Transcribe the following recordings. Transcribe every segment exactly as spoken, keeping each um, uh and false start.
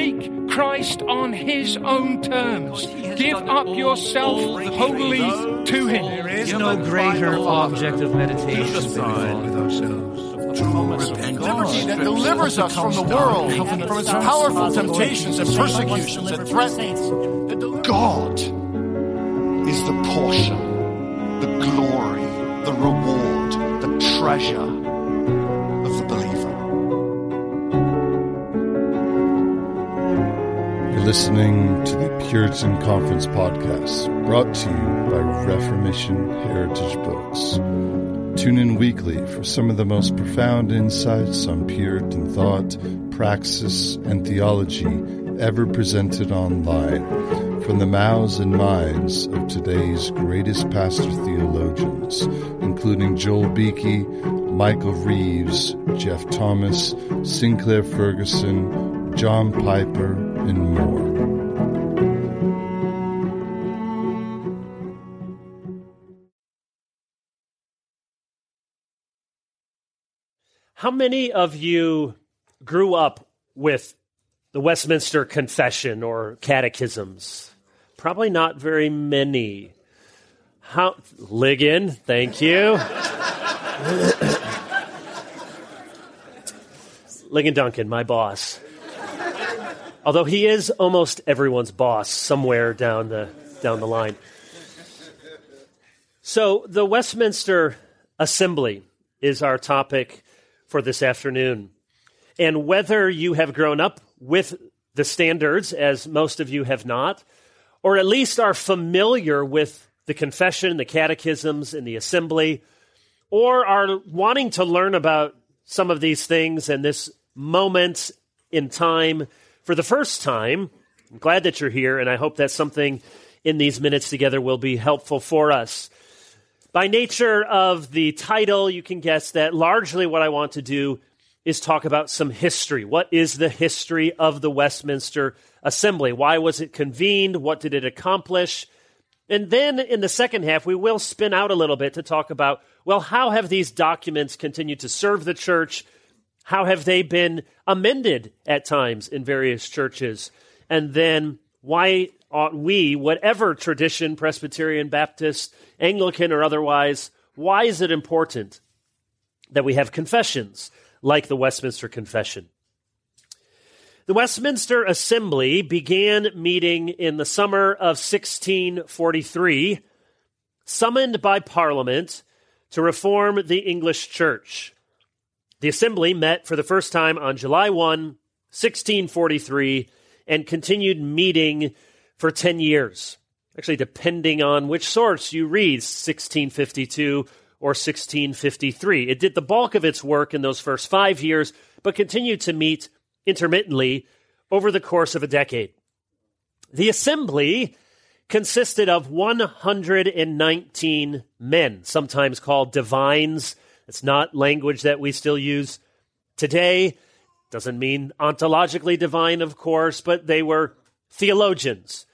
Take Christ on his own terms. Give up yourself wholly to him. There is no greater object of meditation than ourselves. Liberty that delivers us from the world, from its powerful temptations and persecutions and threats. God is the portion, the glory, the reward, the treasure of the believer. You're listening to the Puritan Conference podcast, brought to you by Reformation Heritage Books. Tune in weekly for some of the most profound insights on Puritan thought, praxis, and theology ever presented online from the mouths and minds of today's greatest pastor theologians, including Joel Beakey, Michael Reeves, Jeff Thomas, Sinclair Ferguson, John Piper, and more. How many of you grew up with the Westminster Confession or catechisms? Probably not very many. How, Ligon, thank you. Ligon Duncan, my boss. Although he is almost everyone's boss somewhere down the down the line. So the Westminster Assembly is our topic for this afternoon. And whether you have grown up with the standards, as most of you have not, or at least are familiar with the confession, the catechisms, and the assembly, or are wanting to learn about some of these things and this moment in time for the first time, I'm glad that you're here, and I hope that something in these minutes together will be helpful for us. By nature of the title, you can guess that largely what I want to do is talk about some history. What is the history of the Westminster Assembly? Why was it convened? What did it accomplish? And then in the second half, we will spin out a little bit to talk about, well, how have these documents continued to serve the church? How have they been amended at times in various churches? And then why ought we, whatever tradition, Presbyterian, Baptist, Anglican, or otherwise, why is it important that we have confessions like the Westminster Confession? The Westminster Assembly began meeting in the summer of sixteen forty-three, summoned by Parliament to reform the English Church. The Assembly met for the first time on July first, sixteen forty-three, and continued meeting for ten years. Actually, depending on which source you read, sixteen fifty-two or sixteen fifty-three. It did the bulk of its work in those first five years, but continued to meet intermittently over the course of a decade. The assembly consisted of one hundred nineteen men, sometimes called divines. It's not language that we still use today. Doesn't mean ontologically divine, of course, but they were theologians.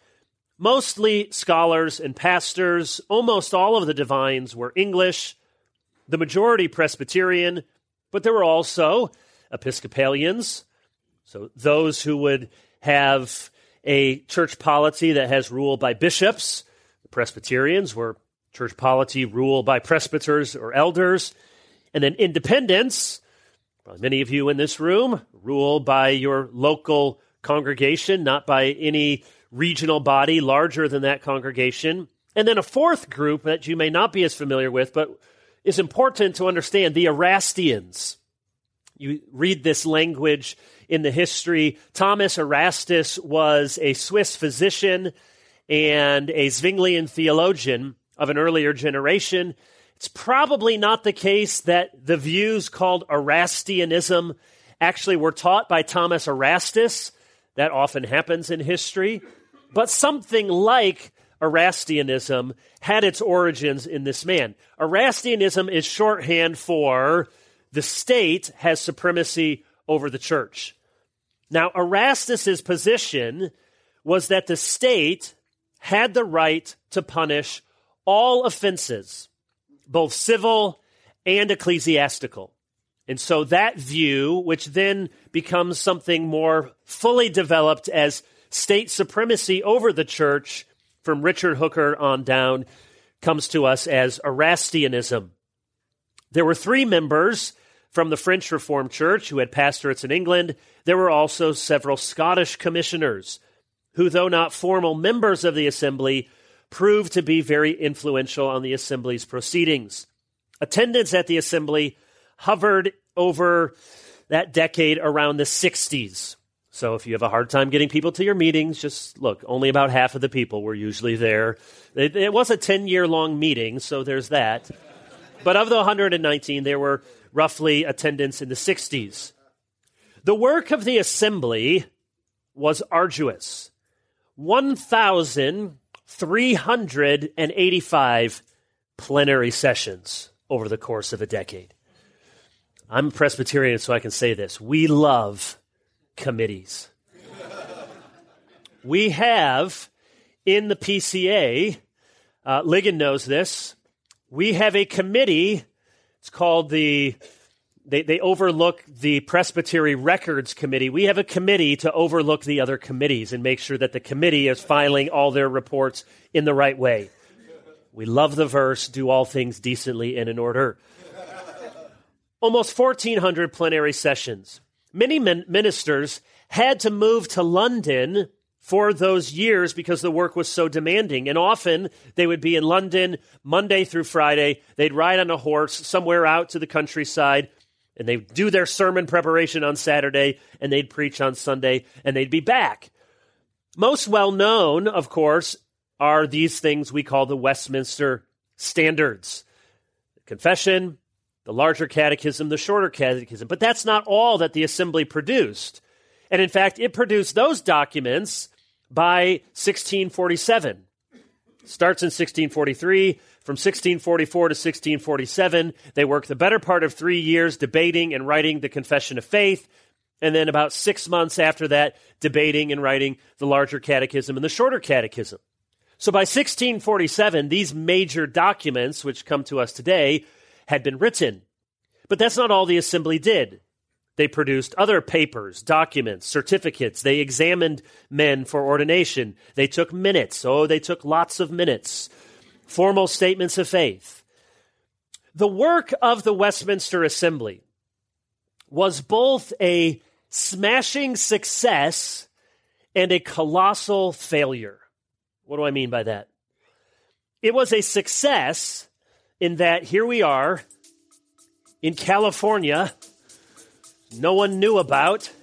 Mostly scholars and pastors. Almost all of the divines were English, the majority Presbyterian, but there were also Episcopalians, so those who would have a church polity that has rule by bishops. The Presbyterians were church polity rule by presbyters or elders. And then independents, probably many of you in this room, rule by your local congregation, not by any regional body larger than that congregation. And then a fourth group that you may not be as familiar with, but is important to understand, the Erastians. You read this language in the history. Thomas Erastus was a Swiss physician and a Zwinglian theologian of an earlier generation. It's probably not the case that the views called Erastianism actually were taught by Thomas Erastus. That often happens in history. But something like Erastianism had its origins in this man. Erastianism is shorthand for the state has supremacy over the church. Now, Erastus's position was that the state had the right to punish all offenses, both civil and ecclesiastical. And so that view, which then becomes something more fully developed as state supremacy over the church from Richard Hooker on down, comes to us as Erastianism. There were three members from the French Reformed Church who had pastorates in England. There were also several Scottish commissioners who, though not formal members of the assembly, proved to be very influential on the assembly's proceedings. Attendance at the assembly hovered over that decade around the sixties. So if you have a hard time getting people to your meetings, just look, only about half of the people were usually there. It, it was a ten-year-long meeting, so there's that. But of the one hundred nineteen, there were roughly attendance in the sixties. The work of the assembly was arduous. one thousand three hundred eighty-five plenary sessions over the course of a decade. I'm a Presbyterian, so I can say this. We love committees. We have in the P C A, uh, Ligon knows this, we have a committee. It's called the, they, they overlook the Presbytery Records Committee. We have a committee to overlook the other committees and make sure that the committee is filing all their reports in the right way. We love the verse, do all things decently and in order. Almost fourteen hundred plenary sessions. Many min- ministers had to move to London for those years because the work was so demanding. And often they would be in London Monday through Friday. They'd ride on a horse somewhere out to the countryside, and they'd do their sermon preparation on Saturday, and they'd preach on Sunday, and they'd be back. Most well known, of course, are these things we call the Westminster Standards. The Confession, the larger catechism, the shorter catechism. But that's not all that the assembly produced. And in fact, it produced those documents by sixteen forty-seven. It starts in sixteen forty-three. From sixteen forty-four to sixteen forty-seven, they worked the better part of three years debating and writing the Confession of Faith. And then about six months after that, debating and writing the larger catechism and the shorter catechism. So by sixteen forty-seven, these major documents, which come to us today, had been written. But that's not all the assembly did. They produced other papers, documents, certificates. They examined men for ordination. They took minutes. Oh, they took lots of minutes. Formal statements of faith. The work of the Westminster Assembly was both a smashing success and a colossal failure. What do I mean by that? It was a success in that here we are in California, no one knew about.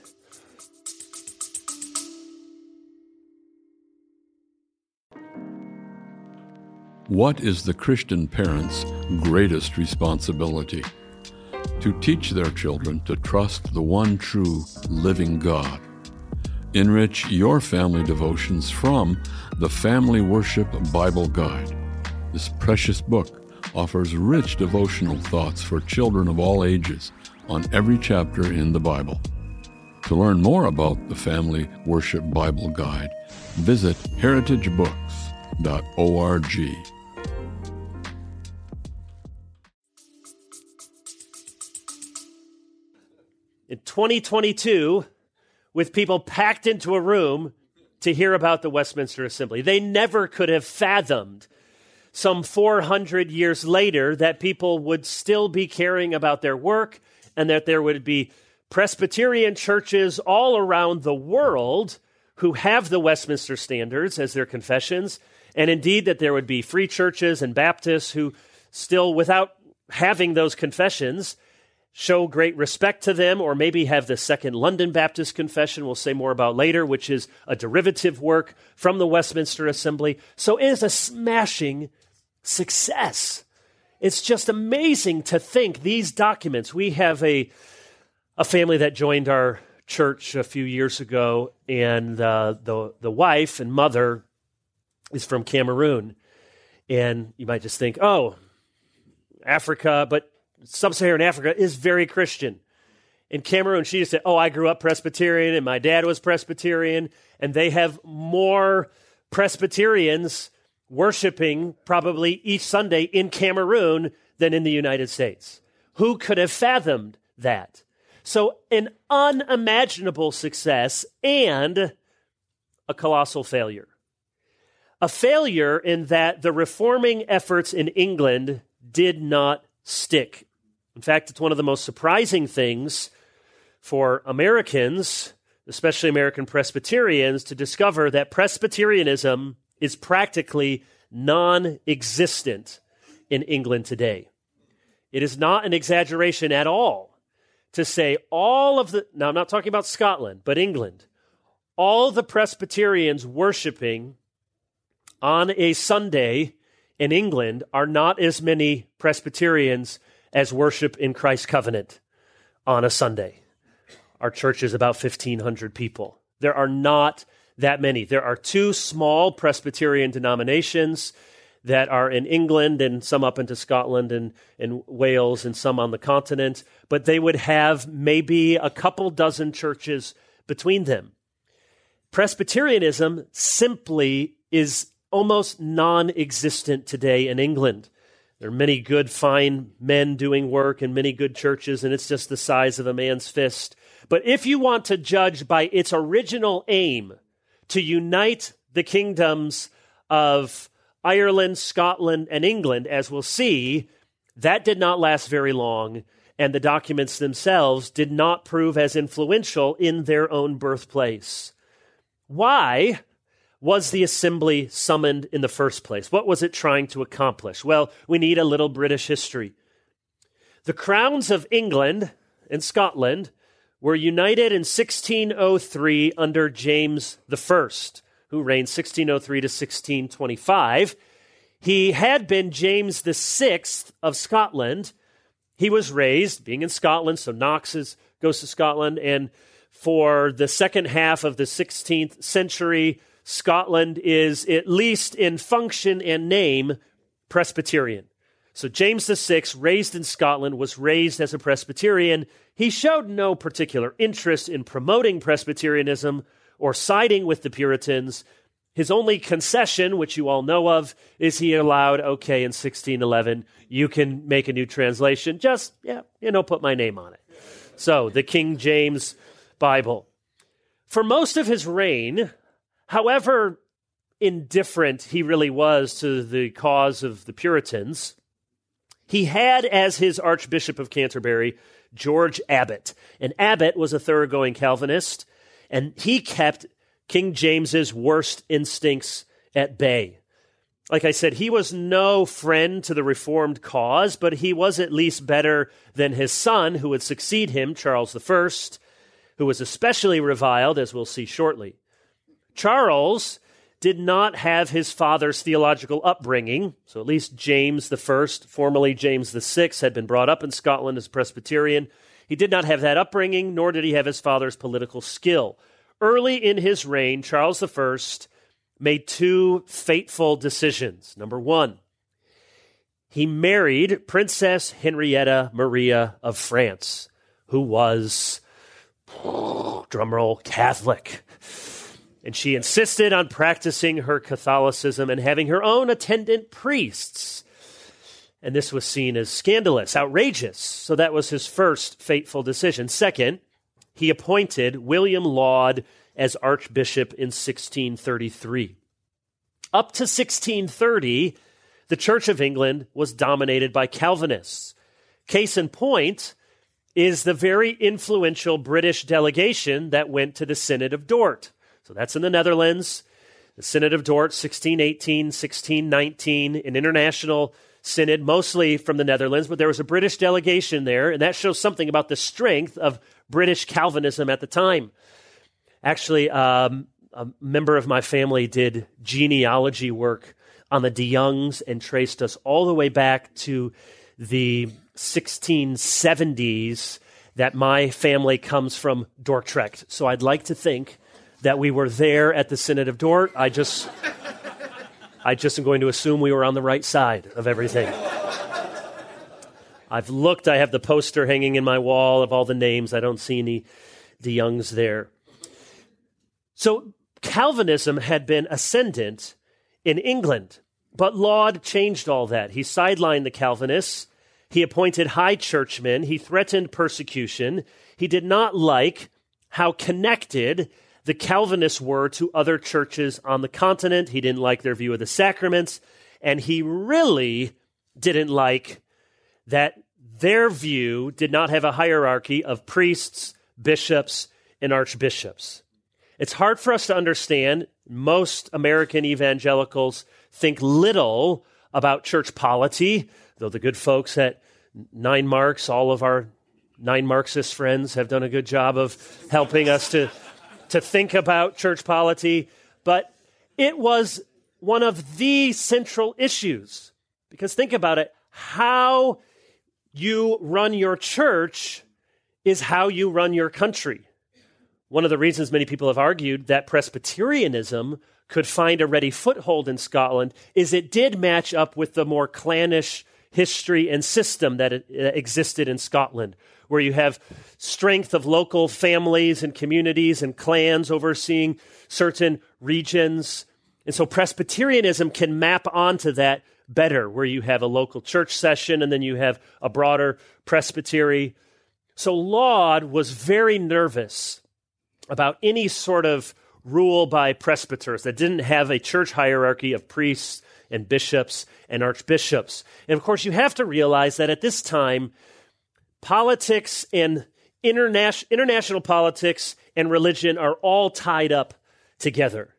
What is the Christian parent's greatest responsibility? To teach their children to trust the one true living God. Enrich your family devotions from the Family Worship Bible Guide. This precious book offers rich devotional thoughts for children of all ages on every chapter in the Bible. To learn more about the Family Worship Bible Guide, visit heritage books dot org. In twenty twenty-two, with people packed into a room to hear about the Westminster Assembly, they never could have fathomed some four hundred years later that people would still be caring about their work and that there would be Presbyterian churches all around the world who have the Westminster Standards as their confessions, and indeed that there would be free churches and Baptists who still, without having those confessions, show great respect to them, or maybe have the Second London Baptist Confession, we'll say more about later, which is a derivative work from the Westminster Assembly. So it is a smashing success. It's just amazing to think these documents. We have a, a family that joined our church a few years ago, and uh, the, the wife and mother is from Cameroon. And you might just think, oh, Africa, but Sub-Saharan Africa is very Christian. In Cameroon, she just said, oh, I grew up Presbyterian and my dad was Presbyterian, and they have more Presbyterians worshiping probably each Sunday in Cameroon than in the United States. Who could have fathomed that. So an unimaginable success and a colossal failure. A failure in that the reforming efforts in England did not stick. In fact, it's one of the most surprising things for Americans, especially American Presbyterians, to discover that Presbyterianism is practically non-existent in England today. It is not an exaggeration at all to say all of the, now I'm not talking about Scotland, but England, all the Presbyterians worshiping on a Sunday in England are not as many Presbyterians as worship in Christ's covenant on a Sunday. Our church is about fifteen hundred people. There are not that many. There are two small Presbyterian denominations that are in England and some up into Scotland and, and Wales and some on the continent, but they would have maybe a couple dozen churches between them. Presbyterianism simply is almost non-existent today in England. There are many good, fine men doing work in many good churches, and it's just the size of a man's fist. But if you want to judge by its original aim to unite the kingdoms of Ireland, Scotland, and England, as we'll see, that did not last very long, and the documents themselves did not prove as influential in their own birthplace. Why was the assembly summoned in the first place? What was it trying to accomplish? Well, we need a little British history. The crowns of England and Scotland were united in sixteen oh three under James the First, who reigned sixteen oh three to sixteen twenty-five. He had been James the Sixth of Scotland. He was raised, being in Scotland, so Knox is, goes to Scotland, and for the second half of the sixteenth century, Scotland is, at least in function and name, Presbyterian. So James the Sixth, raised in Scotland, was raised as a Presbyterian. He showed no particular interest in promoting Presbyterianism or siding with the Puritans. His only concession, which you all know of, is he allowed, okay, in sixteen eleven, you can make a new translation. Just, yeah, you know, put my name on it. So, the King James Bible. For most of his reign, however indifferent he really was to the cause of the Puritans, he had as his Archbishop of Canterbury, George Abbot. And Abbot was a thoroughgoing Calvinist, and he kept King James's worst instincts at bay. Like I said, he was no friend to the Reformed cause, but he was at least better than his son, who would succeed him, Charles the First, who was especially reviled, as we'll see shortly. Charles did not have his father's theological upbringing, so at least James the First, formerly James the Sixth, had been brought up in Scotland as Presbyterian. He did not have that upbringing, nor did he have his father's political skill. Early in his reign, Charles the First made two fateful decisions. Number one, he married Princess Henrietta Maria of France, who was, drumroll, Catholic. And she insisted on practicing her Catholicism and having her own attendant priests. And this was seen as scandalous, outrageous. So that was his first fateful decision. Second, he appointed William Laud as Archbishop in sixteen thirty-three. Up to sixteen thirty, the Church of England was dominated by Calvinists. Case in point is the very influential British delegation that went to the Synod of Dort. So that's in the Netherlands. The Synod of Dort, sixteen eighteen, sixteen nineteen, an international synod, mostly from the Netherlands, but there was a British delegation there, and that shows something about the strength of British Calvinism at the time. Actually, um, a member of my family did genealogy work on the de Jongs and traced us all the way back to the sixteen seventies that my family comes from Dordrecht. So I'd like to think that we were there at the Synod of Dort. I just, I just am going to assume we were on the right side of everything. I've looked, I have the poster hanging in my wall of all the names. I don't see any de Jongs there. So Calvinism had been ascendant in England, but Laud changed all that. He sidelined the Calvinists. He appointed high churchmen. He threatened persecution. He did not like how connected the Calvinists were to other churches on the continent. He didn't like their view of the sacraments. And he really didn't like that their view did not have a hierarchy of priests, bishops, and archbishops. It's hard for us to understand. Most American evangelicals think little about church polity, though the good folks at Nine Marks, all of our nine Marxist friends have done a good job of helping us to, to think about church polity. But it was one of the central issues. Because think about it, how you run your church is how you run your country. One of the reasons many people have argued that Presbyterianism could find a ready foothold in Scotland is it did match up with the more clannish history and system that existed in Scotland, where you have strength of local families and communities and clans overseeing certain regions. And so Presbyterianism can map onto that better, where you have a local church session and then you have a broader presbytery. So Laud was very nervous about any sort of rule by presbyters that didn't have a church hierarchy of priests and bishops and archbishops. And of course, you have to realize that at this time, politics and interna- international politics and religion are all tied up together.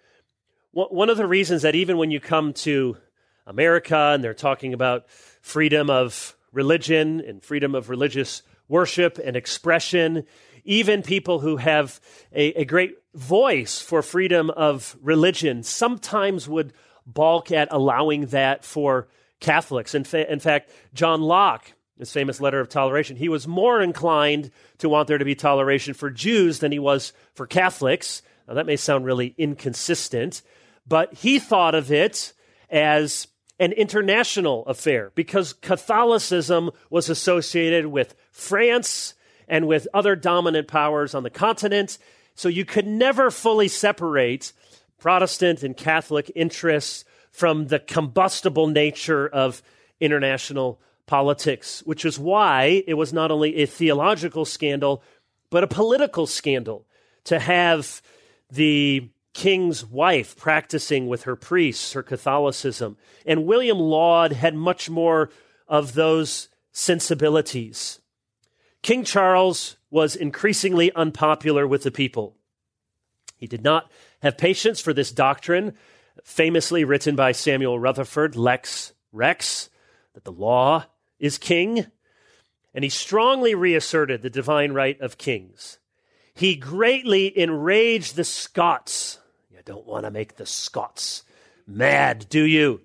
One of the reasons that even when you come to America and they're talking about freedom of religion and freedom of religious worship and expression, even people who have a, a great voice for freedom of religion sometimes would balk at allowing that for Catholics. In, fa- in fact, John Locke, his famous letter of toleration, he was more inclined to want there to be toleration for Jews than he was for Catholics. Now, that may sound really inconsistent, but he thought of it as an international affair because Catholicism was associated with France and with other dominant powers on the continent. So you could never fully separate Protestant and Catholic interests from the combustible nature of international politics, which is why it was not only a theological scandal, but a political scandal to have the king's wife practicing with her priests, her Catholicism. And William Laud had much more of those sensibilities. King Charles was increasingly unpopular with the people. He did not have patience for this doctrine, famously written by Samuel Rutherford, Lex Rex, that the law is king, and he strongly reasserted the divine right of kings. He greatly enraged the Scots. You don't want to make the Scots mad, do you?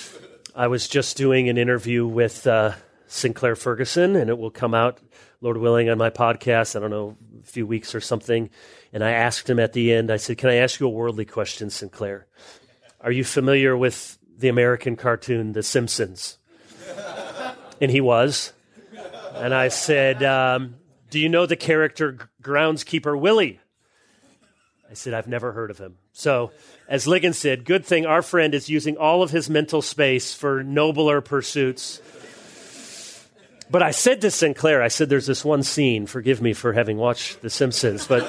I was just doing an interview with uh, Sinclair Ferguson, and it will come out, Lord willing, on my podcast, I don't know, a few weeks or something. And I asked him at the end, I said, can I ask you a worldly question, Sinclair? Are you familiar with the American cartoon, The Simpsons? And he was. And I said, um, do you know the character Groundskeeper Willie? I said, I've never heard of him. So, as Ligon said, good thing our friend is using all of his mental space for nobler pursuits. But I said to Sinclair, I said, there's this one scene, forgive me for having watched The Simpsons, but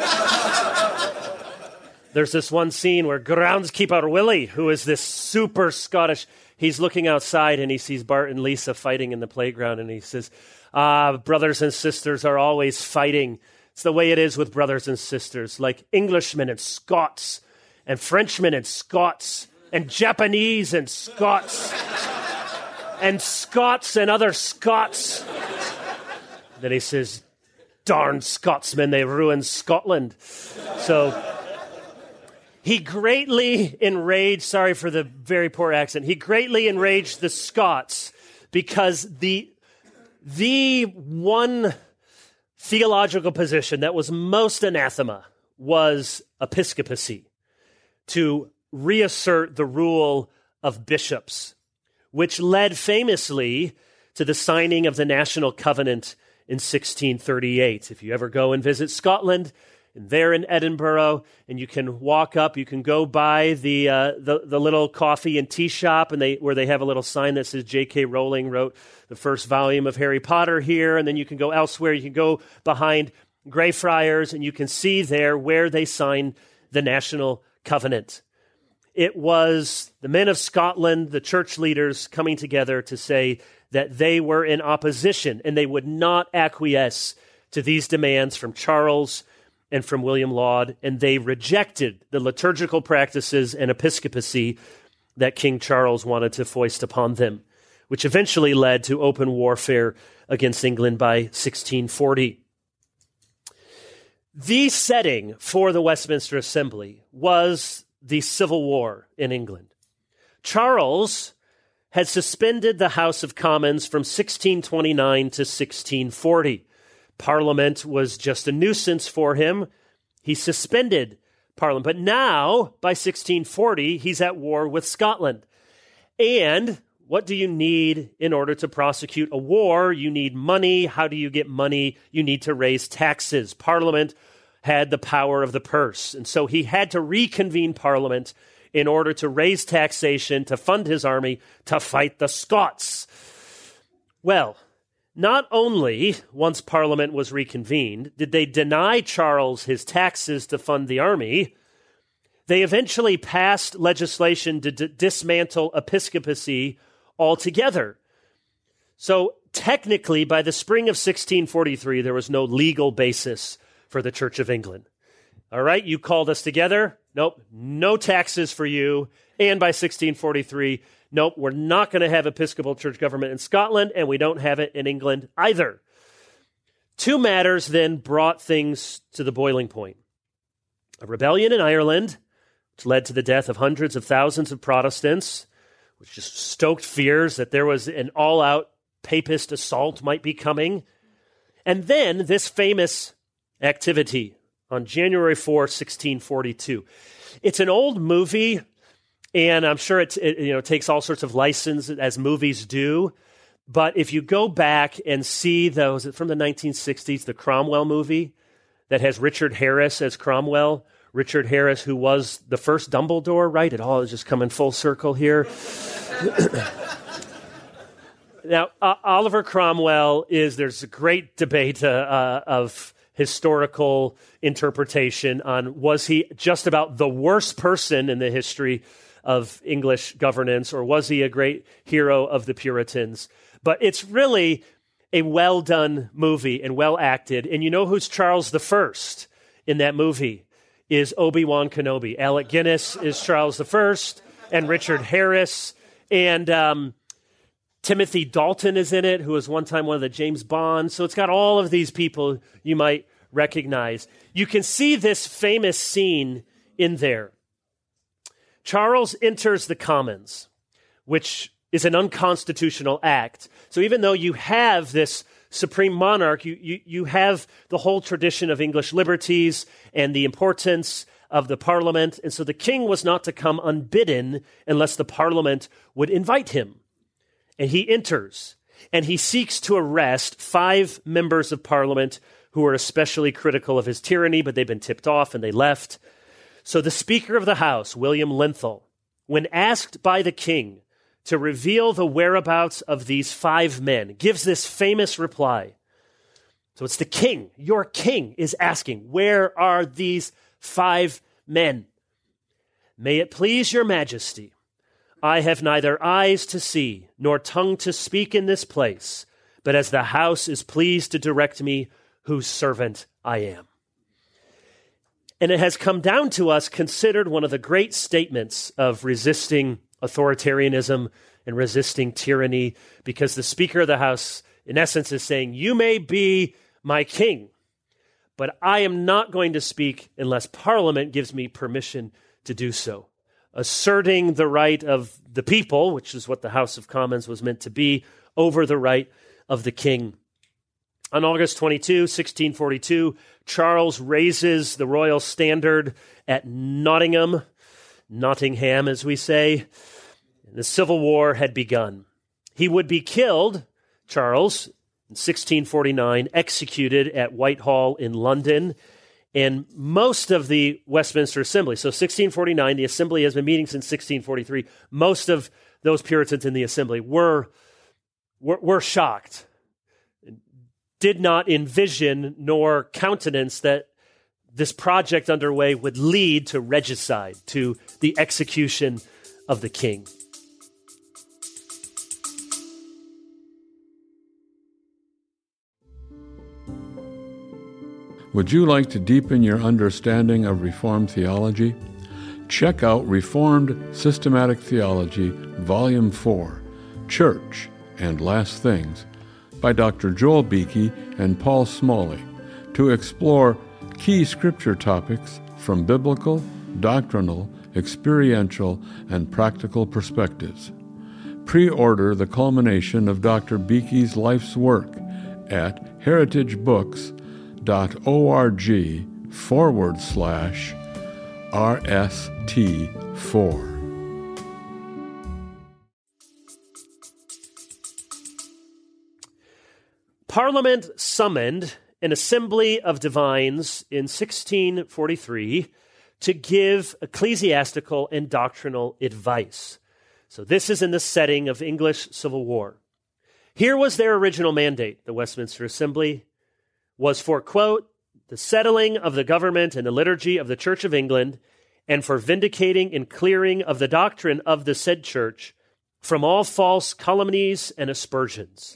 there's this one scene where Groundskeeper Willie, who is this super Scottish, he's looking outside and he sees Bart and Lisa fighting in the playground, and he says, ah, brothers and sisters are always fighting. It's the way it is with brothers and sisters, like Englishmen and Scots, and Frenchmen and Scots, and Japanese and Scots, and Scots and other Scots. Then he says, darn Scotsmen, they ruined Scotland. So he greatly enraged, sorry for the very poor accent, he greatly enraged the Scots because the, the one theological position that was most anathema was episcopacy, to reassert the rule of bishops, which led famously to the signing of the National Covenant in sixteen thirty-eight. If you ever go and visit Scotland, And there in Edinburgh, and you can walk up, you can go by the uh, the, the little coffee and tea shop, and they where they have a little sign that says J K Rowling wrote the first volume of Harry Potter here, and then you can go elsewhere. You can go behind Greyfriars, and you can see there where they signed the National Covenant. It was the men of Scotland, the church leaders, coming together to say that they were in opposition, and they would not acquiesce to these demands from Charles and from William Laud, and they rejected the liturgical practices and episcopacy that King Charles wanted to foist upon them, which eventually led to open warfare against England by sixteen forty. The setting for the Westminster Assembly was the Civil War in England. Charles had suspended the House of Commons from sixteen twenty-nine to sixteen forty. Parliament was just a nuisance for him. He suspended Parliament. But now, by sixteen forty, he's at war with Scotland. And what do you need in order to prosecute a war? You need money. How do you get money? You need to raise taxes. Parliament had the power of the purse. And so he had to reconvene Parliament in order to raise taxation, to fund his army, to fight the Scots. Well, not only, once Parliament was reconvened, did they deny Charles his taxes to fund the army, they eventually passed legislation to d- dismantle episcopacy altogether. So technically, by the spring of sixteen forty-three, there was no legal basis for the Church of England. All right, you called us together. Nope, no taxes for you. And by sixteen forty-three, nope, we're not going to have Episcopal church government in Scotland, and we don't have it in England either. Two matters then brought things to the boiling point. A rebellion in Ireland, which led to the death of hundreds of thousands of Protestants, which just stoked fears that there was an all-out papist assault might be coming. And then this famous activity on January fourth, sixteen forty-two. It's an old movie, and I'm sure it, it you know takes all sorts of license as movies do. But if you go back and see those from the nineteen sixties, the Cromwell movie that has Richard Harris as Cromwell, Richard Harris, who was the first Dumbledore, right? It all is just coming full circle here. Now, uh, Oliver Cromwell is, there's a great debate uh, uh, of historical interpretation on was he just about the worst person in the history of English governance, or was he a great hero of the Puritans? But it's really a well-done movie and well-acted. And you know who's Charles the First in that movie? Is Obi-Wan Kenobi. Alec Guinness is Charles the First, and Richard Harris, and um, Timothy Dalton is in it, who was one time one of the James Bonds. So it's got all of these people you might recognize. You can see this famous scene in there. Charles enters the Commons, which is an unconstitutional act. So even though you have this supreme monarch, you, you, you have the whole tradition of English liberties and the importance of the Parliament. And so the king was not to come unbidden unless the Parliament would invite him. And he enters, and he seeks to arrest five members of Parliament who are especially critical of his tyranny, but they've been tipped off and they left. So the Speaker of the House, William Linthal, when asked by the king to reveal the whereabouts of these five men, gives this famous reply. So it's the king, your king, is asking, where are these five men? May it please your majesty, I have neither eyes to see nor tongue to speak in this place, but as the house is pleased to direct me, whose servant I am. And it has come down to us considered one of the great statements of resisting authoritarianism and resisting tyranny, because the Speaker of the House, in essence, is saying, you may be my king, but I am not going to speak unless Parliament gives me permission to do so. Asserting the right of the people, which is what the House of Commons was meant to be, over the right of the king. On August twenty-second, sixteen forty-two, Charles raises the royal standard at Nottingham, Nottingham, as we say. The Civil War had begun. He would be killed, Charles, in sixteen forty-nine, executed at Whitehall in London. And most of the Westminster Assembly, so sixteen forty-nine, the Assembly has been meeting since sixteen forty-three, most of those Puritans in the Assembly were, were, were shocked, did not envision nor countenance that this project underway would lead to regicide, to the execution of the king. Would you like to deepen your understanding of Reformed theology? Check out Reformed Systematic Theology, Volume four, Church and Last Things, by Doctor Joel Beeke and Paul Smalley, to explore key scripture topics from biblical, doctrinal, experiential, and practical perspectives. Pre-order the culmination of Doctor Beeke's life's work at heritagebooks.org forward slash RST4. Parliament summoned an assembly of divines in sixteen forty-three to give ecclesiastical and doctrinal advice. So this is in the setting of English Civil War. Here was their original mandate. The Westminster Assembly was for, quote, the settling of the government and the liturgy of the Church of England, and for vindicating and clearing of the doctrine of the said church from all false calumnies and aspersions.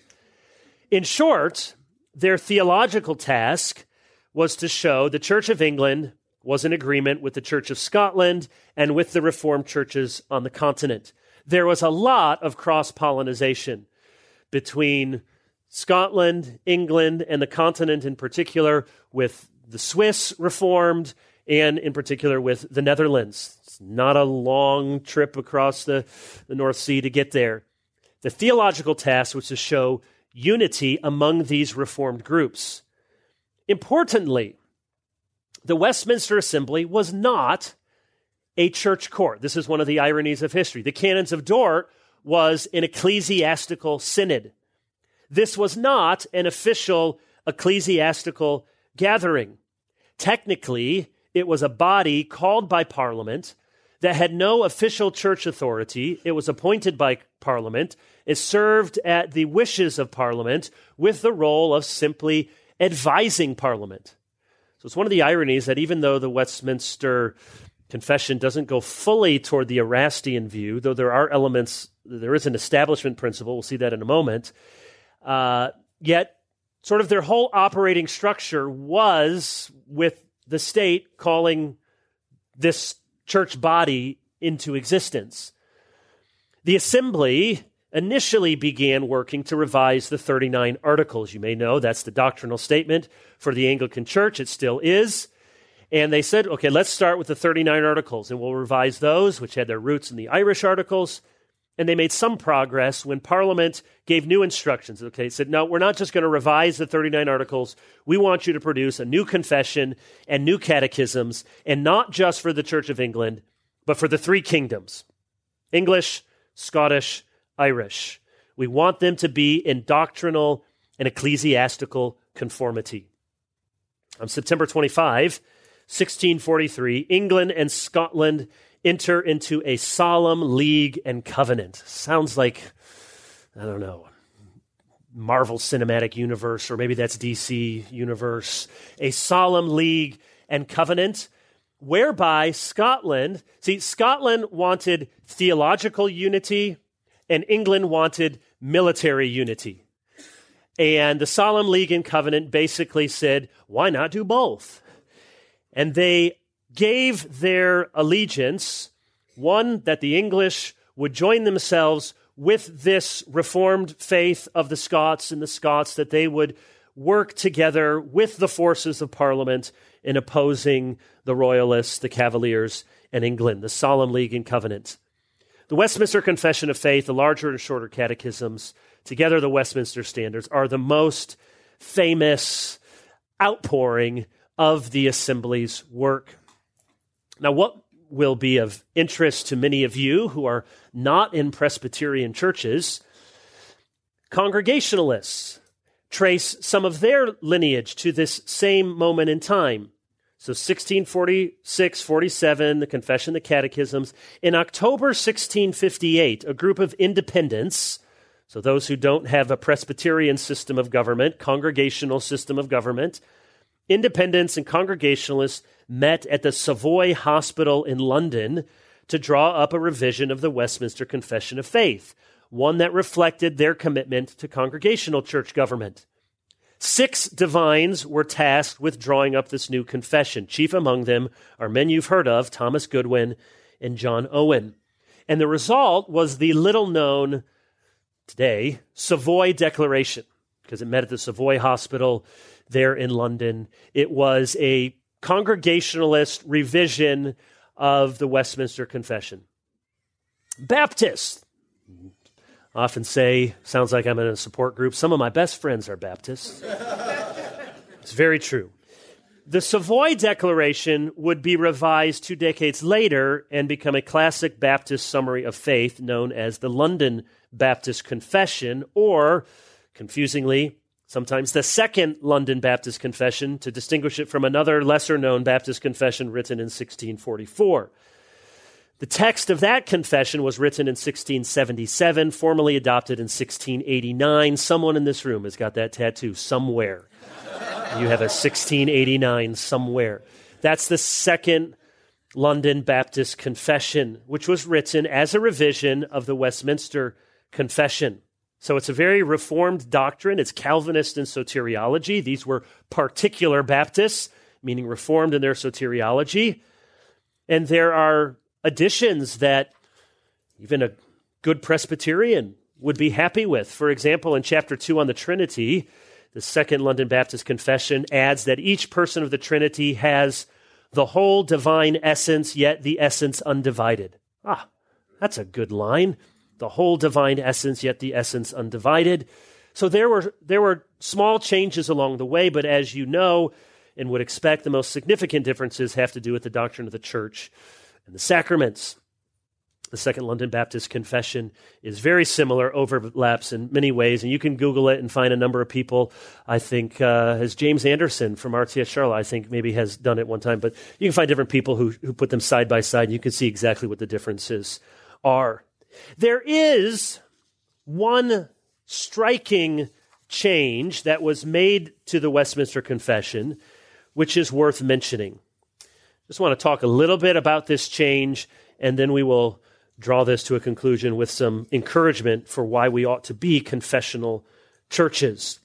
In short, their theological task was to show the Church of England was in agreement with the Church of Scotland and with the Reformed churches on the continent. There was a lot of cross-pollination between Scotland, England, and the continent in particular, with the Swiss Reformed, and in particular with the Netherlands. It's not a long trip across the, the North Sea to get there. The theological task was to show unity among these Reformed groups. Importantly, the Westminster Assembly was not a church court. This is one of the ironies of history. The Canons of Dort was an ecclesiastical synod. This was not an official ecclesiastical gathering. Technically, it was a body called by Parliament that had no official church authority. It was appointed by Parliament. It served at the wishes of Parliament with the role of simply advising Parliament. So it's one of the ironies that even though the Westminster Confession doesn't go fully toward the Erastian view, though there are elements, there is an establishment principle, we'll see that in a moment, Uh, yet, sort of their whole operating structure was with the state calling this church body into existence. The assembly initially began working to revise the thirty-nine Articles. You may know that's the doctrinal statement for the Anglican Church. It still is. And they said, okay, let's start with the thirty-nine Articles, and we'll revise those, which had their roots in the Irish Articles. And they made some progress when Parliament gave new instructions. Okay, it said, no, we're not just going to revise the thirty-nine Articles. We want you to produce a new confession and new catechisms, and not just for the Church of England, but for the three kingdoms, English, Scottish, Irish. We want them to be in doctrinal and ecclesiastical conformity. On September twenty-fifth, sixteen forty-three, England and Scotland enter into a solemn league and covenant. Sounds like, I don't know, Marvel Cinematic Universe, or maybe that's D C Universe. A solemn league and covenant whereby Scotland, see, Scotland wanted theological unity and England wanted military unity. And the solemn league and covenant basically said, why not do both? And they gave their allegiance, one, that the English would join themselves with this Reformed faith of the Scots and the Scots, that they would work together with the forces of Parliament in opposing the Royalists, the Cavaliers, and England, the Solemn League and Covenant. The Westminster Confession of Faith, the larger and shorter catechisms, together the Westminster Standards, are the most famous outpouring of the Assembly's work. Now, what will be of interest to many of you who are not in Presbyterian churches, Congregationalists trace some of their lineage to this same moment in time. So sixteen forty-six forty-seven, the Confession, the Catechisms. In October sixteen fifty-eight, a group of independents, so those who don't have a Presbyterian system of government, congregational system of government, independents and Congregationalists met at the Savoy Hospital in London to draw up a revision of the Westminster Confession of Faith, one that reflected their commitment to congregational church government. Six divines were tasked with drawing up this new confession. Chief among them are men you've heard of, Thomas Goodwin and John Owen. And the result was the little-known, today, Savoy Declaration, because it met at the Savoy Hospital there in London. It was a Congregationalist revision of the Westminster Confession. Baptists often say, sounds like I'm in a support group, some of my best friends are Baptists. It's very true. The Savoy Declaration would be revised two decades later and become a classic Baptist summary of faith known as the London Baptist Confession, or, confusingly, sometimes the Second London Baptist Confession, to distinguish it from another lesser-known Baptist confession written in sixteen forty-four. The text of that confession was written in sixteen seventy-seven, formally adopted in sixteen eighty-nine. Someone in this room has got that tattoo somewhere. You have a sixteen eighty-nine somewhere. That's the Second London Baptist Confession, which was written as a revision of the Westminster Confession. So it's a very Reformed doctrine. It's Calvinist in soteriology. These were particular Baptists, meaning Reformed in their soteriology. And there are additions that even a good Presbyterian would be happy with. For example, in chapter two on the Trinity, the Second London Baptist Confession adds that each person of the Trinity has the whole divine essence, yet the essence undivided. Ah, that's a good line. The whole divine essence, yet the essence undivided. So there were there were small changes along the way, but as you know and would expect, the most significant differences have to do with the doctrine of the church and the sacraments. The Second London Baptist Confession is very similar, overlaps in many ways, and you can Google it and find a number of people. I think, uh, as James Anderson from R T S Charlotte, I think maybe has done it one time, but you can find different people who, who put them side by side, and you can see exactly what the differences are. There is one striking change that was made to the Westminster Confession, which is worth mentioning. Just want to talk a little bit about this change, and then we will draw this to a conclusion with some encouragement for why we ought to be confessional churches.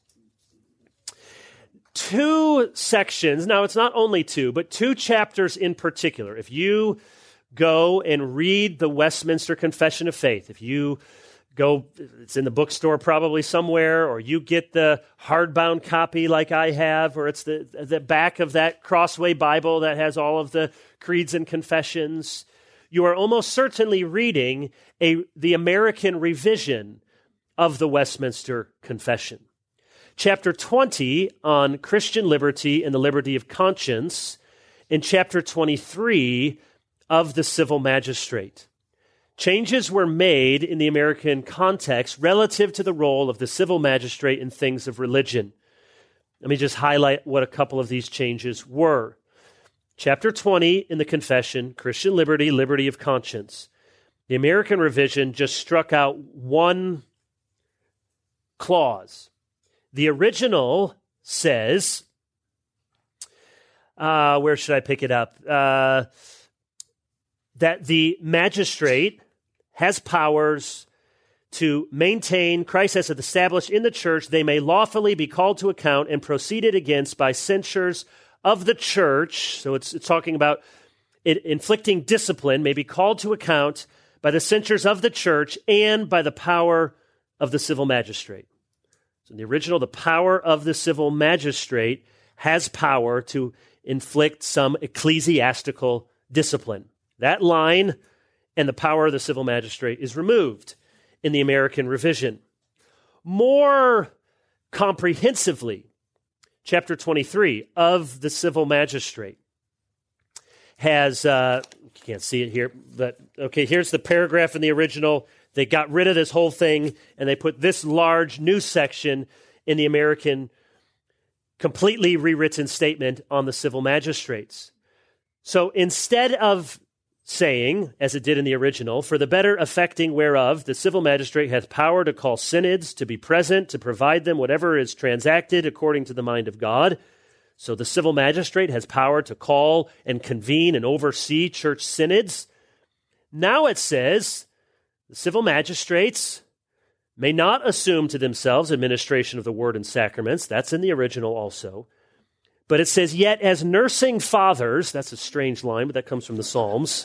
Two sections, now it's not only two, but two chapters in particular. If you go and read the Westminster Confession of Faith, if you go, it's in the bookstore probably somewhere, or you get the hardbound copy like I have, or it's the, the back of that Crossway Bible that has all of the creeds and confessions, you are almost certainly reading a, the American revision of the Westminster Confession. Chapter twenty on Christian liberty and the liberty of conscience, and chapter twenty-three of the civil magistrate. Changes were made in the American context relative to the role of the civil magistrate in things of religion. Let me just highlight what a couple of these changes were. Chapter twenty in the Confession, Christian liberty, liberty of conscience. The American revision just struck out one clause. The original says, uh, where should I pick it up? Uh, that the magistrate has powers to maintain Christ has established in the church, they may lawfully be called to account and proceeded against by censures of the church. So it's, it's talking about it inflicting discipline, may be called to account by the censures of the church and by the power of the civil magistrate. So in the original, the power of the civil magistrate has power to inflict some ecclesiastical discipline. That line and the power of the civil magistrate is removed in the American revision. More comprehensively, chapter twenty-three of the civil magistrate has, uh, you can't see it here, but okay, here's the paragraph in the original. They got rid of this whole thing, and they put this large new section in the American completely rewritten statement on the civil magistrates. So instead of saying, as it did in the original, for the better effecting whereof the civil magistrate hath power to call synods, to be present, to provide them whatever is transacted according to the mind of God. So the civil magistrate has power to call and convene and oversee church synods. Now it says, the civil magistrates may not assume to themselves administration of the word and sacraments. That's in the original also. But it says, yet as nursing fathers, that's a strange line, but that comes from the Psalms.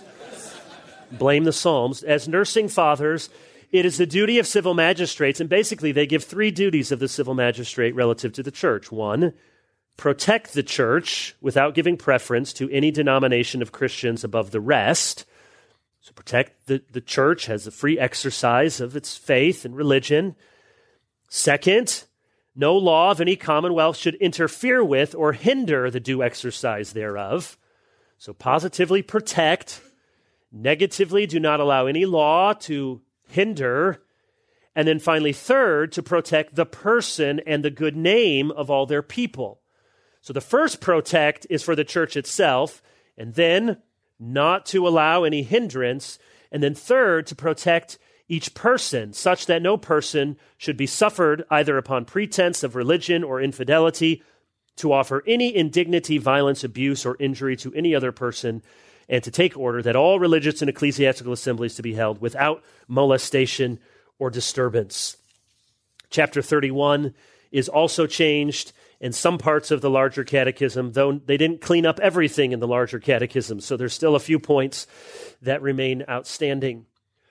Blame the Psalms. As nursing fathers, it is the duty of civil magistrates, and basically they give three duties of the civil magistrate relative to the church. One, protect the church without giving preference to any denomination of Christians above the rest. So protect the, the church as a free exercise of its faith and religion. Second, no law of any commonwealth should interfere with or hinder the due exercise thereof. So positively protect. Negatively, do not allow any law to hinder. And then finally, third, to protect the person and the good name of all their people. So the first protect is for the church itself, and then not to allow any hindrance, and then third, to protect each person, such that no person should be suffered either upon pretense of religion or infidelity to offer any indignity, violence, abuse, or injury to any other person, and to take order that all religious and ecclesiastical assemblies to be held without molestation or disturbance. Chapter thirty-one is also changed in some parts of the larger catechism, though they didn't clean up everything in the larger catechism, so there's still a few points that remain outstanding.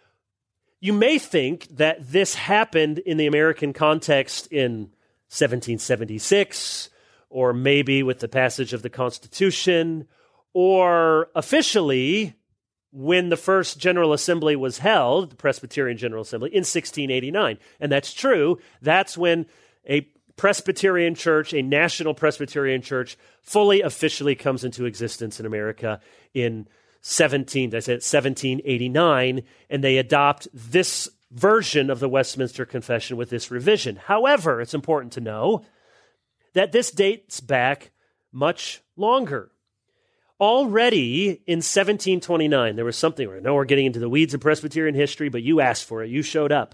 You may think that this happened in the American context in seventeen seventy-six, or maybe with the passage of the Constitution, or officially when the first General Assembly was held, the Presbyterian General Assembly, in sixteen eighty-nine. And that's true. That's when a Presbyterian church, a national Presbyterian church, fully officially comes into existence in America in seventeen, I said seventeen eighty-nine, and they adopt this version of the Westminster Confession with this revision. However, it's important to know that this dates back much longer. Already in seventeen twenty-nine, there was something, I know we're getting into the weeds of Presbyterian history, but you asked for it, you showed up.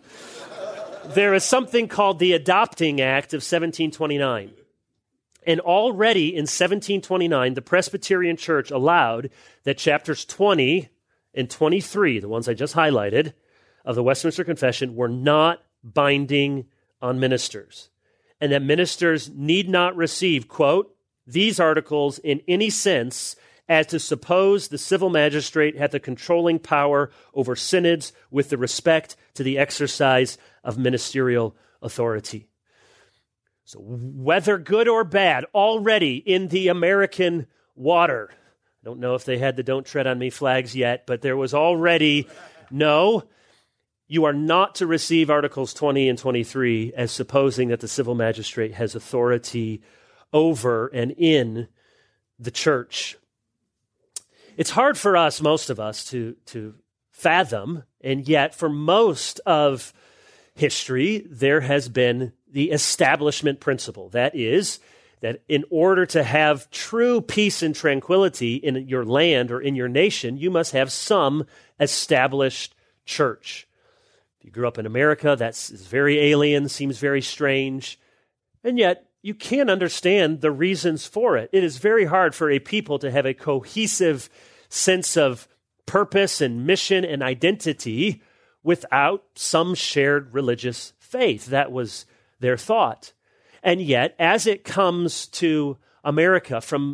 There is something called the Adopting Act of seventeen twenty-nine. And already in seventeen twenty-nine, the Presbyterian Church allowed that chapters twenty and twenty-three, the ones I just highlighted, of the Westminster Confession were not binding on ministers. And that ministers need not receive, quote, these articles in any sense as to suppose the civil magistrate had the controlling power over synods with the respect to the exercise of ministerial authority. So whether good or bad, already in the American water, I don't know if they had the Don't Tread on Me flags yet, but there was already, no, you are not to receive Articles twenty and twenty-three as supposing that the civil magistrate has authority over and in the church. It's hard for us, most of us, to, to fathom, and yet for most of history, there has been the establishment principle. That is, that in order to have true peace and tranquility in your land or in your nation, you must have some established church. If you grew up in America, that's is very alien, seems very strange, and yet you can't understand the reasons for it. It is very hard for a people to have a cohesive sense of purpose and mission and identity without some shared religious faith. That was their thought. And yet, as it comes to America from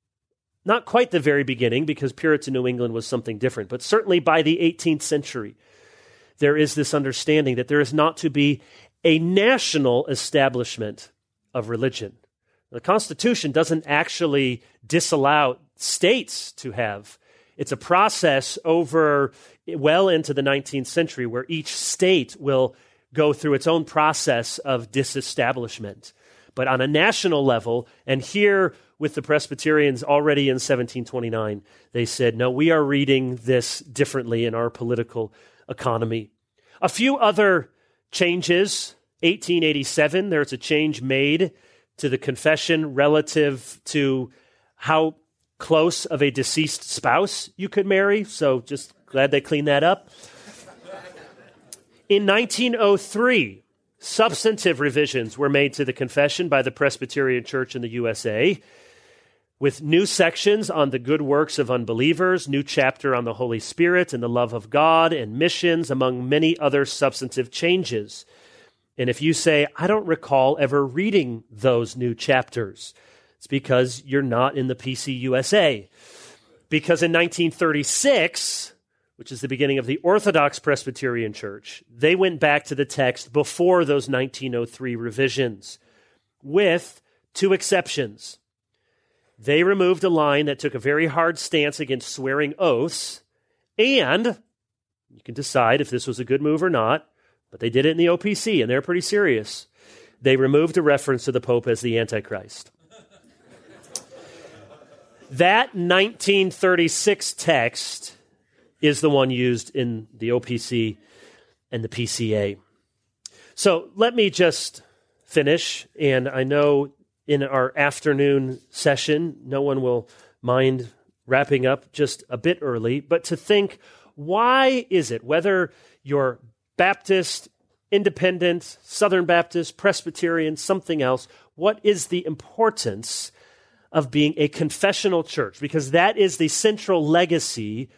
not quite the very beginning, because Puritan New England was something different, but certainly by the eighteenth century, there is this understanding that there is not to be a national establishment of religion. The Constitution doesn't actually disallow states to have. It's a process over well into the nineteenth century where each state will go through its own process of disestablishment. But on a national level, and here with the Presbyterians already in seventeen twenty-nine, they said, no, we are reading this differently in our political economy. A few other changes. eighteen eighty-seven, there's a change made to the confession relative to how close of a deceased spouse you could marry. So just glad they cleaned that up. In nineteen oh three, substantive revisions were made to the confession by the Presbyterian Church in the U S A, with new sections on the good works of unbelievers, new chapter on the Holy Spirit and the love of God and missions, among many other substantive changes. And if you say, I don't recall ever reading those new chapters, it's because you're not in the P C U S A. Because in nineteen thirty-six, which is the beginning of the Orthodox Presbyterian Church, they went back to the text before those nineteen oh three revisions, with two exceptions. They removed a line that took a very hard stance against swearing oaths, and you can decide if this was a good move or not, but they did it in the O P C, and they're pretty serious. They removed a reference to the Pope as the Antichrist. That nineteen thirty-six text is the one used in the O P C and the P C A. So let me just finish, and I know in our afternoon session, no one will mind wrapping up just a bit early, but to think, why is it, whether you're Baptist, Independent, Southern Baptist, Presbyterian, something else, what is the importance of being a confessional church? Because that is the central legacy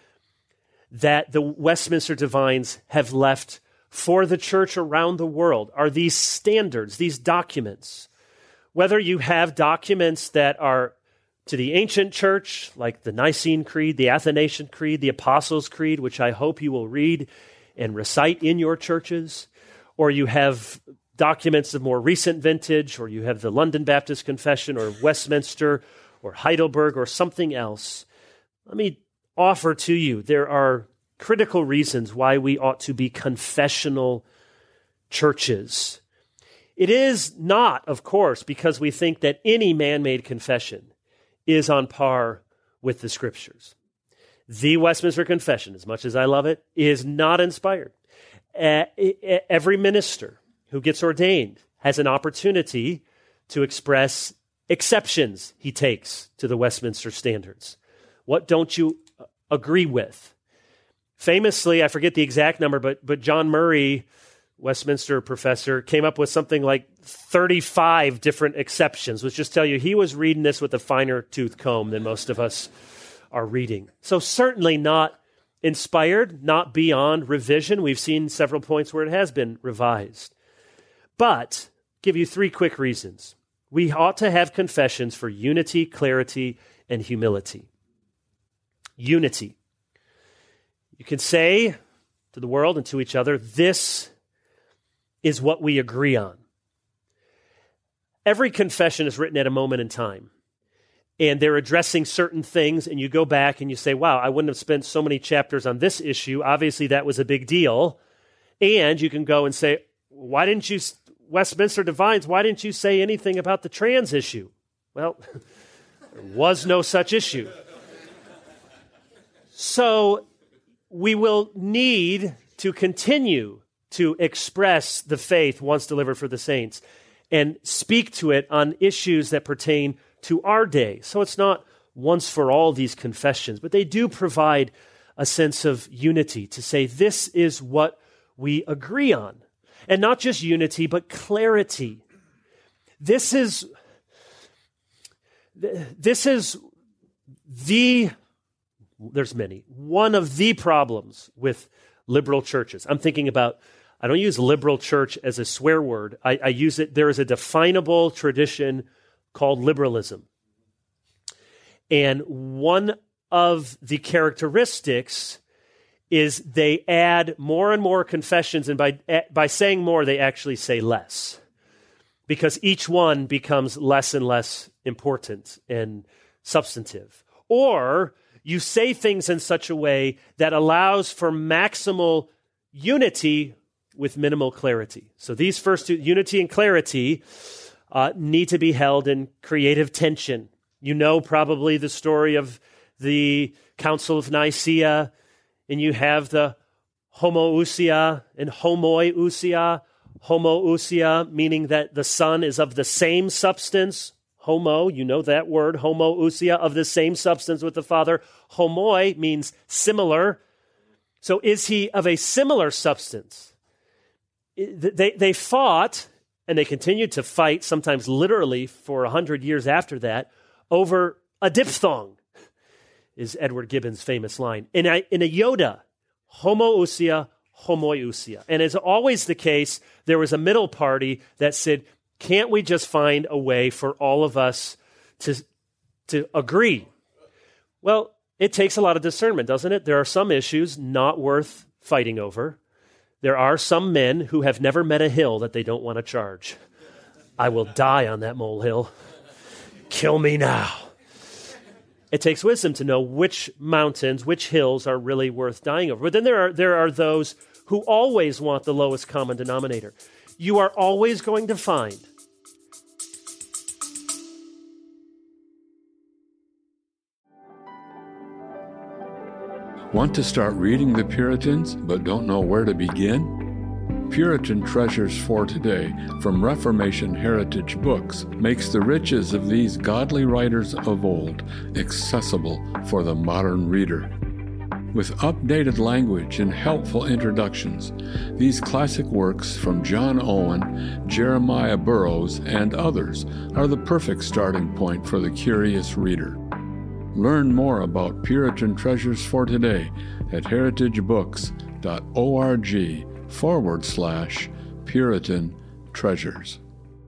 that the Westminster Divines have left for the church around the world, are these standards, these documents. Whether you have documents that are to the ancient church, like the Nicene Creed, the Athanasian Creed, the Apostles' Creed, which I hope you will read and recite in your churches, or you have documents of more recent vintage, or you have the London Baptist Confession, or Westminster, or Heidelberg, or something else, let me offer to you, there are critical reasons why we ought to be confessional churches. It is not, of course, because we think that any man-made confession is on par with the Scriptures. The Westminster Confession, as much as I love it, is not inspired. Uh, every minister who gets ordained has an opportunity to express exceptions he takes to the Westminster standards. What don't you agree with? Famously, I forget the exact number, but but John Murray, Westminster professor, came up with something like thirty-five different exceptions, which just tell you he was reading this with a finer tooth comb than most of us are reading. So certainly not inspired, not beyond revision. We've seen several points where it has been revised. But give you three quick reasons. We ought to have confessions for unity, clarity, and humility. Unity. You can say to the world and to each other, this is what we agree on. Every confession is written at a moment in time, and they're addressing certain things, and you go back and you say, wow, I wouldn't have spent so many chapters on this issue. Obviously, that was a big deal. And you can go and say, why didn't you, Westminster Divines, why didn't you say anything about the trans issue? Well, there was no such issue. So we will need to continue to express the faith once delivered for the saints and speak to it on issues that pertain to our day. So it's not once for all these confessions, but they do provide a sense of unity to say this is what we agree on. And not just unity, but clarity. This is, this is the, there's many, one of the problems with liberal churches. I'm thinking about, I don't use liberal church as a swear word. I, I use it, there is a definable tradition called liberalism. And one of the characteristics is they add more and more confessions, and by, by saying more, they actually say less. Because each one becomes less and less important and substantive. Or you say things in such a way that allows for maximal unity with minimal clarity. So these first two, unity and clarity, uh, need to be held in creative tension. You know probably the story of the Council of Nicaea, and you have the homoousia and homoiousia. homoousia, meaning that the Son is of the same substance. Homo, you know that word, homoousia, of the same substance with the Father. Homoi means similar. So is he of a similar substance? They, they fought, and they continued to fight, sometimes literally for a hundred years after that, over a diphthong, is Edward Gibbon's famous line. In a, in a iota, homoousia, homoiousia. And as always the case, there was a middle party that said, can't we just find a way for all of us to, to agree? Well, it takes a lot of discernment, doesn't it? There are some issues not worth fighting over. There are some men who have never met a hill that they don't want to charge. I will die on that molehill. Kill me now. It takes wisdom to know which mountains, which hills are really worth dying over. But then there are, there are those who always want the lowest common denominator. You are always going to find Want to start reading the Puritans but don't know where to begin? Puritan Treasures for Today from Reformation Heritage Books makes the riches of these godly writers of old accessible for the modern reader. With updated language and helpful introductions, these classic works from John Owen, Jeremiah Burroughs, and others are the perfect starting point for the curious reader. Learn more about Puritan Treasures for Today at heritagebooks.org forward slash Puritan Treasures.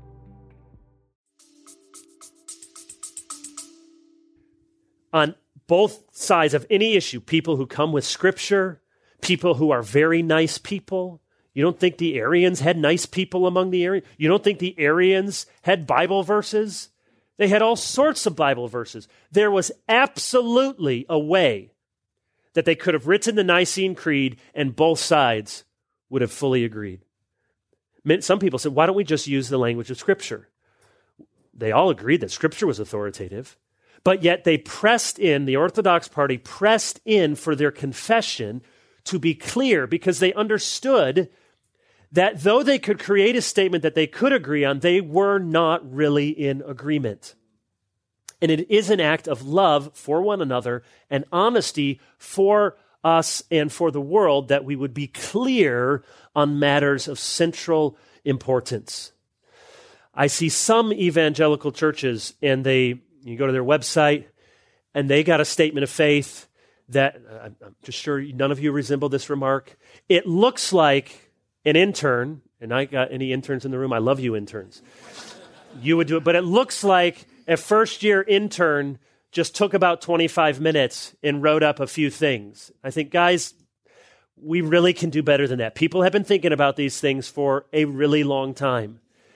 On both sides of any issue, people who come with Scripture, people who are very nice people. You don't think the Arians had nice people among the Arians? You don't think the Arians had Bible verses? They had all sorts of Bible verses. There was absolutely a way that they could have written the Nicene Creed and both sides would have fully agreed. Some people said, why don't we just use the language of Scripture? They all agreed that Scripture was authoritative, but yet they pressed in, the Orthodox party pressed in for their confession to be clear because they understood that though they could create a statement that they could agree on, they were not really in agreement. And it is an act of love for one another and honesty for us and for the world that we would be clear on matters of central importance. I see some evangelical churches, and they, you go to their website, and they got a statement of faith that, I'm just sure none of you resemble this remark. It looks like an intern, and I got any interns in the room, I love you interns. You would do it, but it looks like a first-year intern just took about twenty-five minutes and wrote up a few things. I think, guys, we really can do better than that. People have been thinking about these things for a really long time.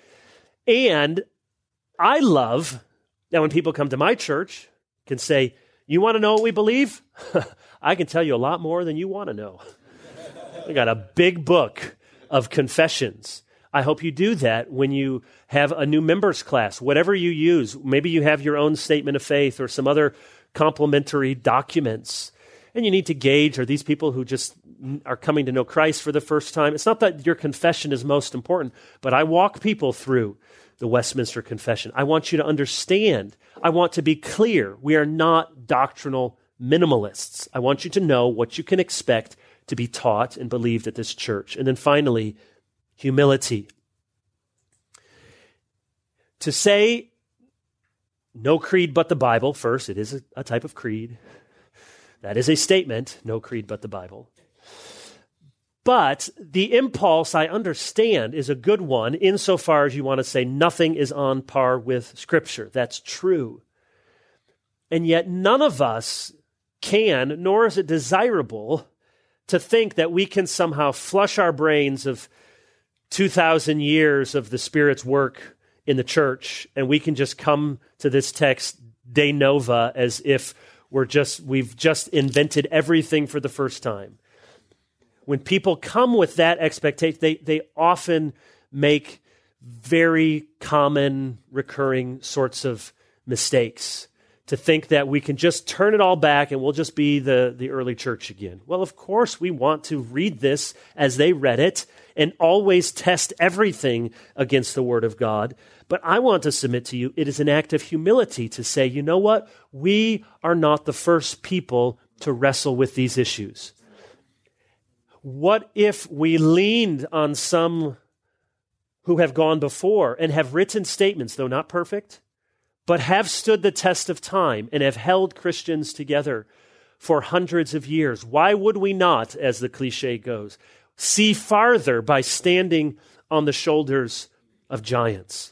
And I love that when people come to my church, can say, you want to know what we believe? I can tell you a lot more than you want to know. We got a big book of confessions. I hope you do that when you have a new members class, whatever you use. Maybe you have your own statement of faith or some other complementary documents. And you need to gauge, are these people who just are coming to know Christ for the first time? It's not that your confession is most important, but I walk people through the Westminster Confession. I want you to understand. I want to be clear. We are not doctrinal minimalists. I want you to know what you can expect to be taught and believed at this church. And then finally, humility. To say no creed but the Bible, first, it is a, a type of creed. That is a statement, no creed but the Bible. But the impulse, I understand, is a good one insofar as you want to say nothing is on par with Scripture. That's true. And yet none of us can, nor is it desirable, to think that we can somehow flush our brains of two thousand years of the Spirit's work in the church, and we can just come to this text de novo as if we're just, we've just invented everything for the first time. When people come with that expectation, they, they often make very common, recurring sorts of mistakes. to think that we can just turn it all back and we'll just be the, the early church again. Well, of course, we want to read this as they read it and always test everything against the Word of God. But I want to submit to you, it is an act of humility to say, you know what? We are not the first people to wrestle with these issues. What if we leaned on some who have gone before and have written statements, though not perfect, but have stood the test of time and have held Christians together for hundreds of years? Why would we not, as the cliche goes, see farther by standing on the shoulders of giants?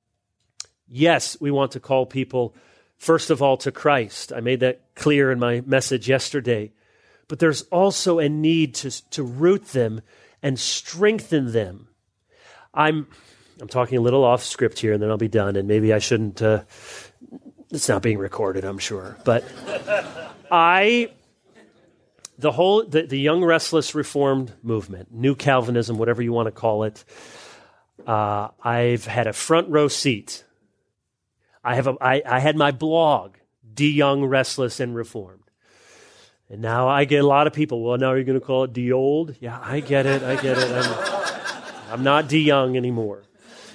Yes, we want to call people, first of all, to Christ. I made that clear in my message yesterday. But there's also a need to, to root them and strengthen them. I'm I'm talking a little off script here, and then I'll be done, and maybe I shouldn't, uh, it's not being recorded, I'm sure. But I, the whole, the, the Young Restless Reformed movement, New Calvinism, whatever you want to call it, uh, I've had a front row seat. I have a, I, I had my blog, De Young, Restless, and Reformed. And now I get a lot of people, well, now you're going to call it De Old? Yeah, I get it, I get it. I'm, I'm not De Young anymore.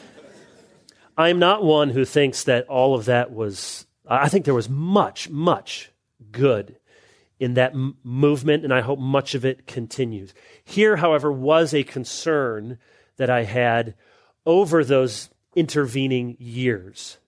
I'm not one who thinks that all of that was, I think there was much, much good in that m- movement, and I hope much of it continues. Here, however, was a concern that I had over those intervening years.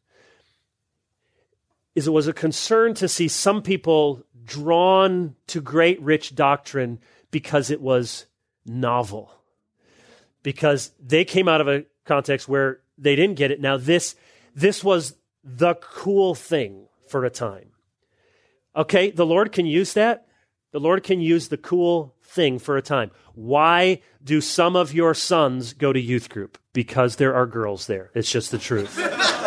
Is it was a concern to see some people drawn to great rich doctrine because it was novel, because they came out of a context where they didn't get it. Now this this was the cool thing for a time. Okay, the Lord can use that. The Lord can use the cool thing for a time. Why do some of your sons go to youth group? Because there are girls there. It's just the truth.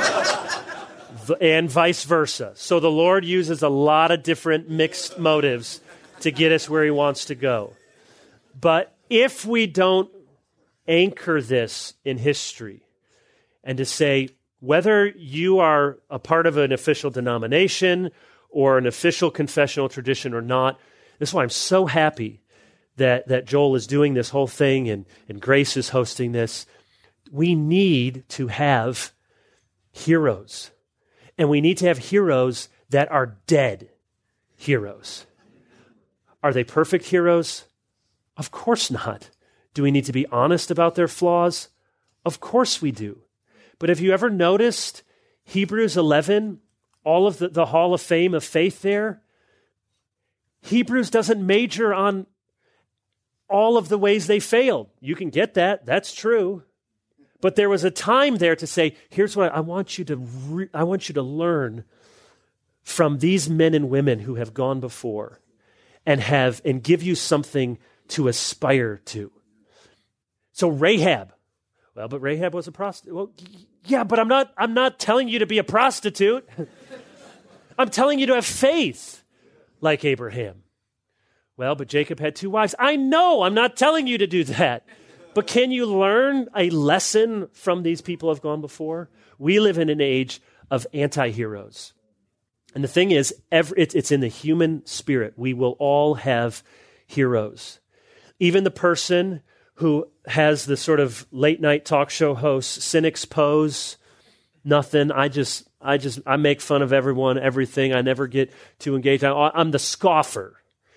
And vice versa. So the Lord uses a lot of different mixed motives to get us where he wants to go. But if we don't anchor this in history and to say, whether you are a part of an official denomination or an official confessional tradition or not, this is why I'm so happy that, that Joel is doing this whole thing and, and Grace is hosting this. We need to have heroes. And we need to have heroes that are dead heroes. Are they perfect heroes? Of course not. Do we need to be honest about their flaws? Of course we do. But have you ever noticed Hebrews eleven, all of the, the Hall of Fame of faith there? Hebrews doesn't major on all of the ways they failed. You can get that. That's true. But there was a time there to say, here's what I, I want you to re- I want you to learn from these men and women who have gone before and have and give you something to aspire to. So Rahab, well, but Rahab was a prostitute. Well, yeah, but I'm not I'm not telling you to be a prostitute. I'm telling you to have faith like Abraham. Well, but Jacob had two wives. I know, I'm not telling you to do that. But can you learn a lesson from these people who have gone before? We live in an age of anti-heroes. And the thing is, every, it, it's in the human spirit. We will all have heroes. Even the person who has the sort of late-night talk show host, cynic's pose, nothing, I just, I just, I make fun of everyone, everything, I never get too engaged. I, I'm the scoffer.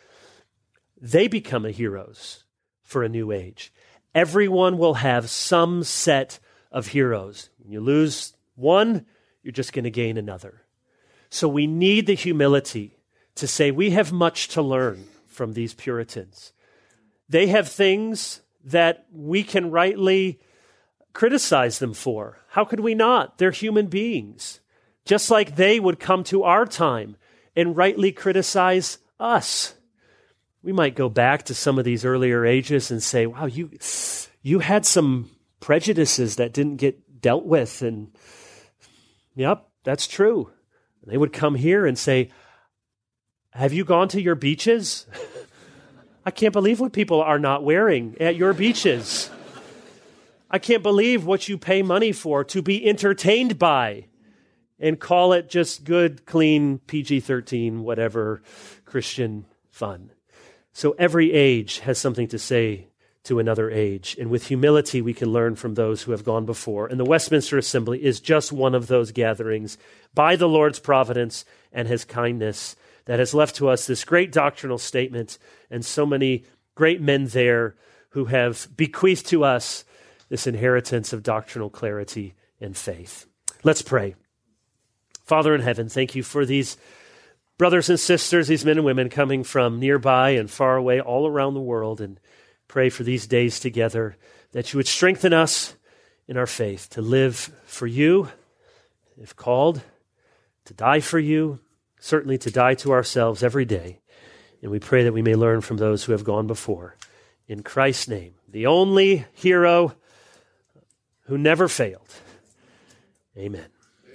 They become a heroes for a new age. Everyone will have some set of heroes. When you lose one, you're just going to gain another. So we need the humility to say we have much to learn from these Puritans. They have things that we can rightly criticize them for. How could we not? They're human beings. Just like they would come to our time and rightly criticize us. We might go back to some of these earlier ages and say, wow, you you had some prejudices that didn't get dealt with. And yep, that's true. And they would come here and say, have you gone to your beaches? I can't believe what people are not wearing at your beaches. I can't believe what you pay money for to be entertained by and call it just good, clean, P G thirteen, whatever, Christian fun. So every age has something to say to another age. And with humility, we can learn from those who have gone before. And the Westminster Assembly is just one of those gatherings by the Lord's providence and his kindness that has left to us this great doctrinal statement and so many great men there who have bequeathed to us this inheritance of doctrinal clarity and faith. Let's pray. Father in heaven, thank you for these brothers and sisters, these men and women coming from nearby and far away all around the world, and pray for these days together that you would strengthen us in our faith to live for you, if called, to die for you, certainly to die to ourselves every day. And we pray that we may learn from those who have gone before. In Christ's name, the only hero who never failed. Amen.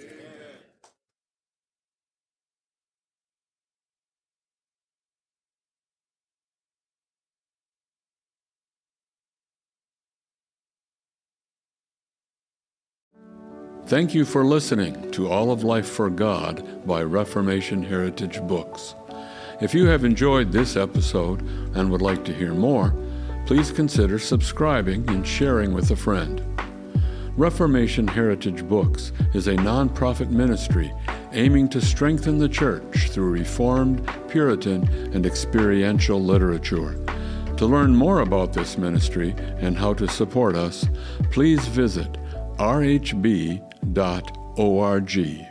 Thank you for listening to All of Life for God by Reformation Heritage Books. If you have enjoyed this episode and would like to hear more, please consider subscribing and sharing with a friend. Reformation Heritage Books is a non-profit ministry aiming to strengthen the church through Reformed, Puritan, and experiential literature. To learn more about this ministry and how to support us, please visit r h b dot org.